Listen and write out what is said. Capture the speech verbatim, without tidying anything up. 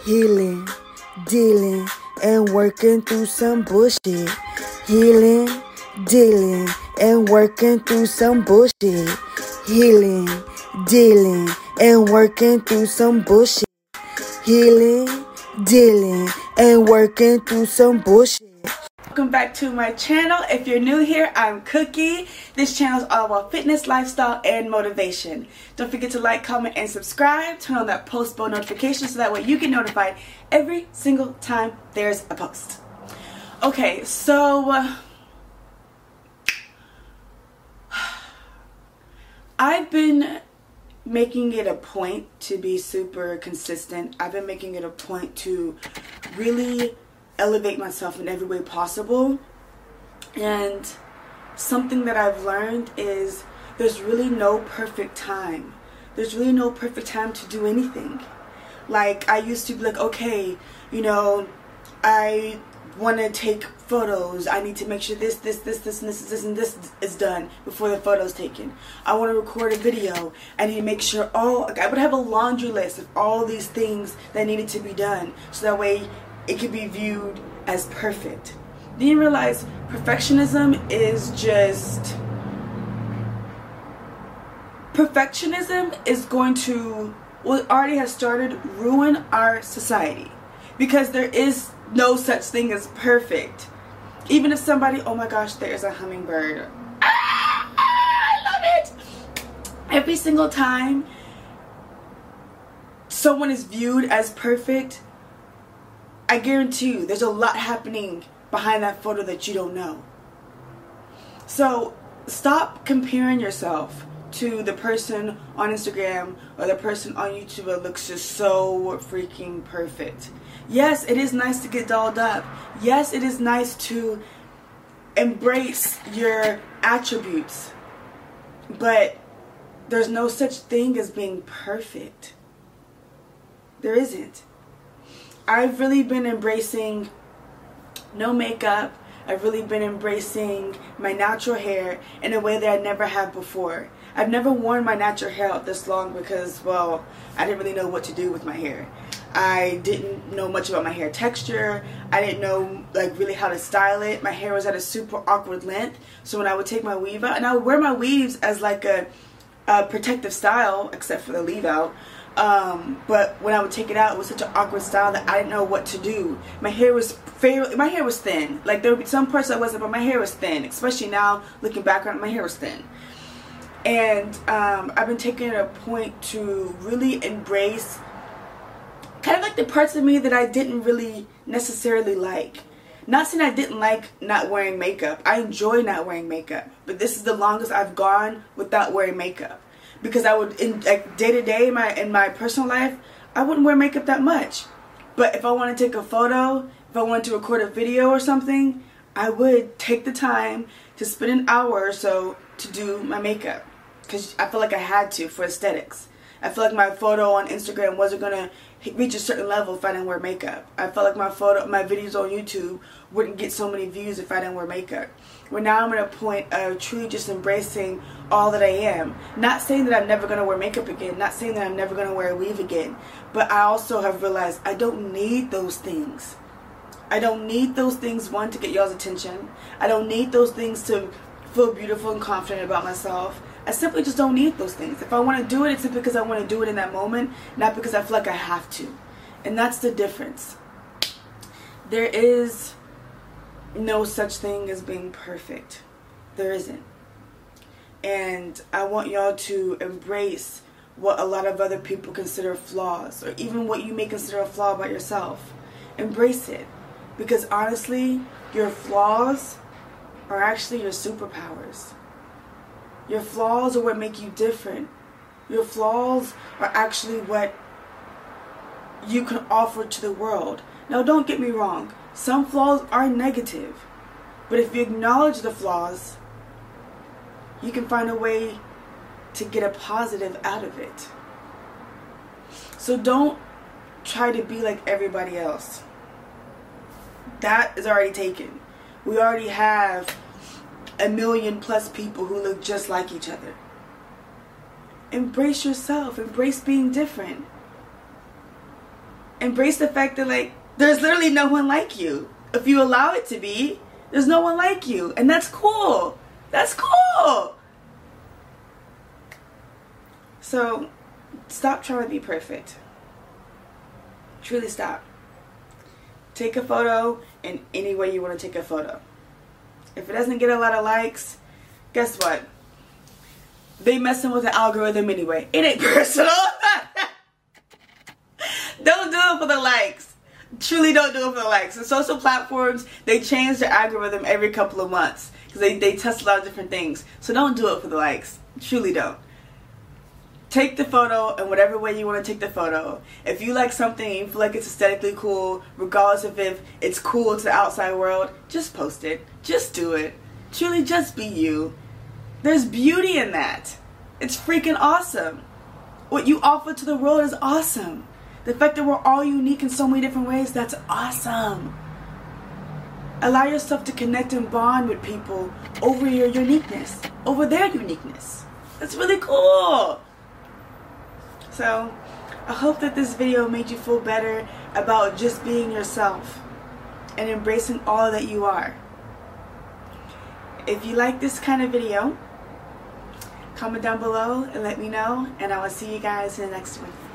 healing, dealing, and working through some bullshit. Healing, dealing, and working through some bullshit. Healing, dealing, and working through some bullshit. Healing, dealing, and working through some bullshit. Welcome back to my channel. If you're new here, I'm Cookie. This channel is all about fitness, lifestyle, and motivation. Don't forget to like, comment, and subscribe. Turn on that post bell notification so that way you get notified every single time there's a post. Okay, so uh, I've been making it a point to be super consistent. I've been making it a point to really elevate myself in every way possible. And something that I've learned is there's really no perfect time. There's really no perfect time to do anything. Like, I used to be like, okay, you know, I want to take photos. I need to make sure this, this, this, this, and this, this, and this is done before the photo's taken. I want to record a video. I need to make sure all, like, I would have a laundry list of all these things that needed to be done, so that way it could be viewed as perfect. Do you realize perfectionism is just, perfectionism is going to, well, it already has started, ruin our society. Because there is no such thing as perfect. Even if somebody, oh my gosh, there's a hummingbird. Ah, I love it. Every single time someone is viewed as perfect, I guarantee you there's a lot happening behind that photo that you don't know. So stop comparing yourself to the person on Instagram or the person on YouTube that looks just so freaking perfect. Yes, it is nice to get dolled up. Yes, it is nice to embrace your attributes. But there's no such thing as being perfect. There isn't. I've really been embracing no makeup. I've really been embracing my natural hair in a way that I never have before. I've never worn my natural hair out this long because, well, I didn't really know what to do with my hair. I didn't know much about my hair texture. I didn't know, like, really how to style it. My hair was at a super awkward length. So when I would take my weave out, and I would wear my weaves as like a, a protective style, except for the leave out. Um, but when I would take it out, it was such an awkward style that I didn't know what to do. My hair was fairly, my hair was thin. Like, there would be some parts that wasn't, but my hair was thin. Especially now, looking back on it, my hair was thin. And um, I've been taking it a point to really embrace kind of like the parts of me that I didn't really necessarily like. Not saying I didn't like not wearing makeup. I enjoy not wearing makeup. But this is the longest I've gone without wearing makeup. Because I would, in like day to day in my in my personal life, I wouldn't wear makeup that much. But if I want to take a photo, if I wanted to record a video or something, I would take the time to spend an hour or so to do my makeup. Because I feel like I had to for aesthetics. I feel like my photo on Instagram wasn't going to reach a certain level if I didn't wear makeup. I felt like my photo, my videos on YouTube wouldn't get so many views if I didn't wear makeup. Where now I'm at a point of truly just embracing all that I am. Not saying that I'm never going to wear makeup again. Not saying that I'm never going to wear a weave again. But I also have realized I don't need those things. I don't need those things, one, to get y'all's attention. I don't need those things to feel beautiful and confident about myself. I simply just don't need those things. If I want to do it, it's simply because I want to do it in that moment, not because I feel like I have to. And that's the difference. There is no such thing as being perfect. There isn't. And I want y'all to embrace what a lot of other people consider flaws, or even what you may consider a flaw about yourself. Embrace it. Because honestly, your flaws are actually your superpowers. Your flaws are what make you different. Your flaws are actually what you can offer to the world. Now, don't get me wrong. Some flaws are negative. But if you acknowledge the flaws, you can find a way to get a positive out of it. So don't try to be like everybody else. That is already taken. We already have a million plus people who look just like each other. Embrace yourself. Embrace being different. embrace the fact that, like, there's literally no one like you. If you allow it to be, there's no one like you. And that's cool. That's cool. So, stop trying to be perfect. Truly stop. Take a photo in any way you want to take a photo. If it doesn't get a lot of likes, guess what? They messing with the algorithm anyway. It ain't personal. Don't do it for the likes. Truly don't do it for the likes. The social platforms, they change their algorithm every couple of months because they, they test a lot of different things. So don't do it for the likes. Truly don't. Take the photo in whatever way you want to take the photo. If you like something and you feel like it's aesthetically cool, regardless of if it's cool to the outside world, just post it. Just do it. Truly just be you. There's beauty in that. It's freaking awesome. What you offer to the world is awesome. The fact that we're all unique in so many different ways, that's awesome. Allow yourself to connect and bond with people over your uniqueness, over their uniqueness. That's really cool. So, I hope that this video made you feel better about just being yourself and embracing all that you are. If you like this kind of video, comment down below and let me know, and I will see you guys in the next one.